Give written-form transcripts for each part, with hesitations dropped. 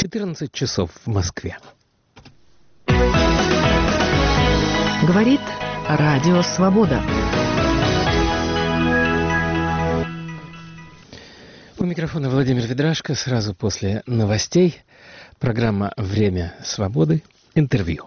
14 часов в Москве. Говорит Радио Свобода. У микрофона Владимир Ведрашко. Сразу после новостей программа «Время свободы». Интервью.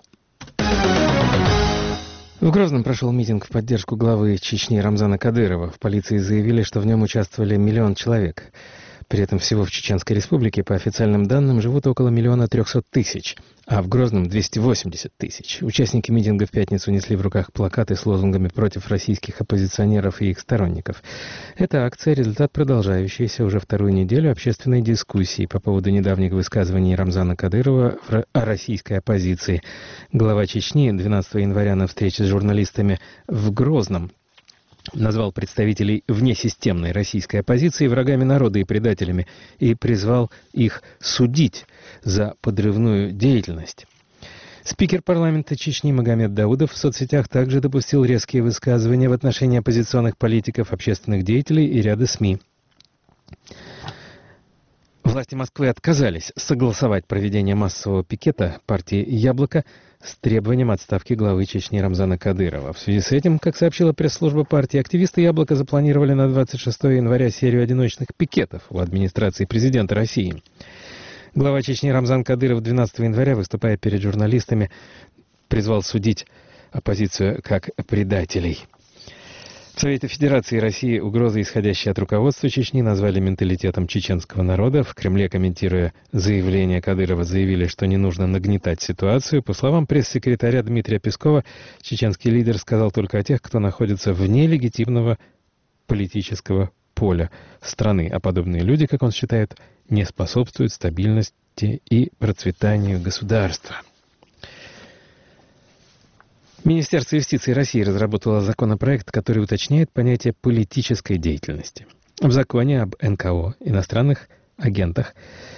В Грозном прошел митинг в поддержку главы Чечни Рамзана Кадырова. В полиции заявили, что в нем участвовали 1 миллион человек. При этом всего в Чеченской Республике, по официальным данным, живут около 1 300 000, а в Грозном 280 000. Участники митинга в пятницу несли в руках плакаты с лозунгами против российских оппозиционеров и их сторонников. Эта акция – результат продолжающейся уже вторую неделю общественной дискуссии по поводу недавних высказываний Рамзана Кадырова о российской оппозиции. Глава Чечни 12 января на встрече с журналистами в Грозном назвал представителей внесистемной российской оппозиции врагами народа и предателями и призвал их судить за подрывную деятельность. Спикер парламента Чечни Магомед Даудов в соцсетях также допустил резкие высказывания в отношении оппозиционных политиков, общественных деятелей и ряда СМИ. Власти Москвы отказались согласовать проведение массового пикета партии «Яблоко» с требованием отставки главы Чечни Рамзана Кадырова. В связи с этим, как сообщила пресс-служба партии, активисты «Яблоко» запланировали на 26 января серию одиночных пикетов у администрации президента России. Глава Чечни Рамзан Кадыров 12 января, выступая перед журналистами, призвал судить оппозицию как предателей. В Совете Федерации России угрозы, исходящие от руководства Чечни, назвали менталитетом чеченского народа. В Кремле, комментируя заявление Кадырова, заявили, что не нужно нагнетать ситуацию. По словам пресс-секретаря Дмитрия Пескова, чеченский лидер сказал только о тех, кто находится вне легитимного политического поля страны, а подобные люди, как он считает, не способствуют стабильности и процветанию государства. Министерство юстиции России разработало законопроект, который уточняет понятие политической деятельности. В законе об НКО, иностранных агентах,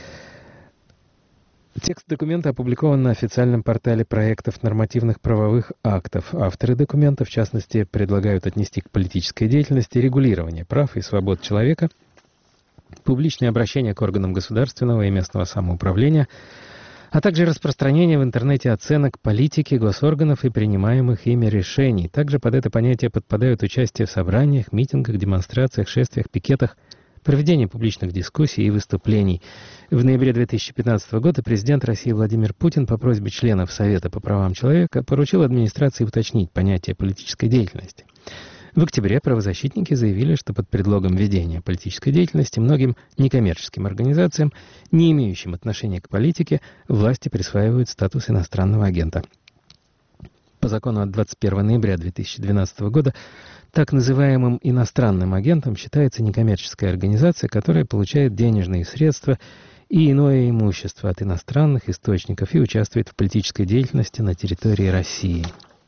текст документа опубликован на официальном портале проектов нормативных правовых актов. Авторы документа, в частности, предлагают отнести к политической деятельности регулирование прав и свобод человека, публичное обращение к органам государственного и местного самоуправления, а также распространение в интернете оценок политики госорганов и принимаемых ими решений. Также под это понятие подпадают участие в собраниях, митингах, демонстрациях, шествиях, пикетах, проведение публичных дискуссий и выступлений. В ноябре 2015 года президент России Владимир Путин по просьбе членов Совета по правам человека поручил администрации уточнить понятие политической деятельности. В октябре правозащитники заявили, что под предлогом ведения политической деятельности многим некоммерческим организациям, не имеющим отношения к политике, власти присваивают статус иностранного агента. По закону от 21 ноября 2012 года так называемым иностранным агентом считается некоммерческая организация, которая получает денежные средства и иное имущество от иностранных источников и участвует в политической деятельности на территории России.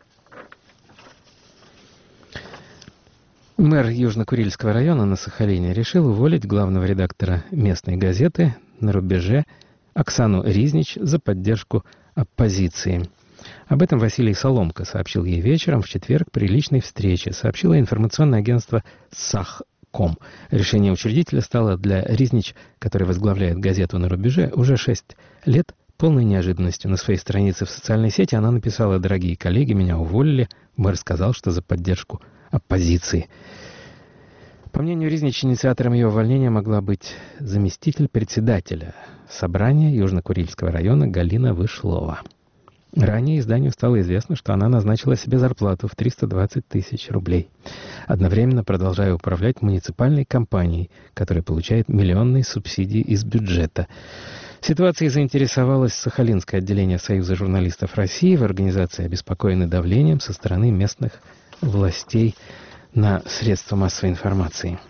Мэр Южно-Курильского района на Сахалине решил уволить главного редактора местной газеты «На рубеже» Оксану Ризнич за поддержку оппозиции. Об этом Василий Соломко сообщил ей вечером в четверг при личной встрече, сообщило информационное агентство «Сахком». Решение учредителя стало для Ризнич, который возглавляет газету «На рубеже», уже 6 лет полной неожиданностью. На своей странице в социальной сети она написала: «Дорогие коллеги, меня уволили. Мэр сказал, что за поддержку оппозиции». По мнению Ризнич, инициатором ее увольнения могла быть заместитель председателя собрания Южно-Курильского района Галина Вышлова. Ранее изданию стало известно, что она назначила себе зарплату в 320 000 рублей, одновременно продолжая управлять муниципальной компанией, которая получает миллионные субсидии из бюджета. Ситуацией заинтересовалось Сахалинское отделение Союза журналистов России. В организации обеспокоены давлением со стороны местных властей на средства массовой информации.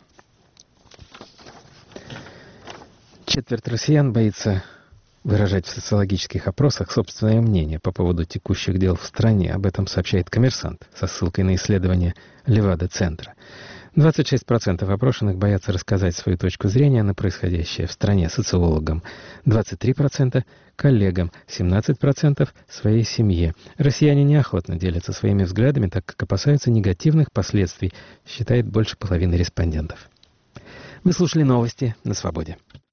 Четверть россиян боится выражать в социологических опросах собственное мнение по поводу текущих дел в стране. Об этом сообщает «Коммерсант» со ссылкой на исследование Левада-центра. 26% опрошенных боятся рассказать свою точку зрения на происходящее в стране социологам, 23% коллегам, 17% своей семье. Россияне неохотно делятся своими взглядами, так как опасаются негативных последствий, считает больше половины респондентов. Вы слушали новости на Свободе.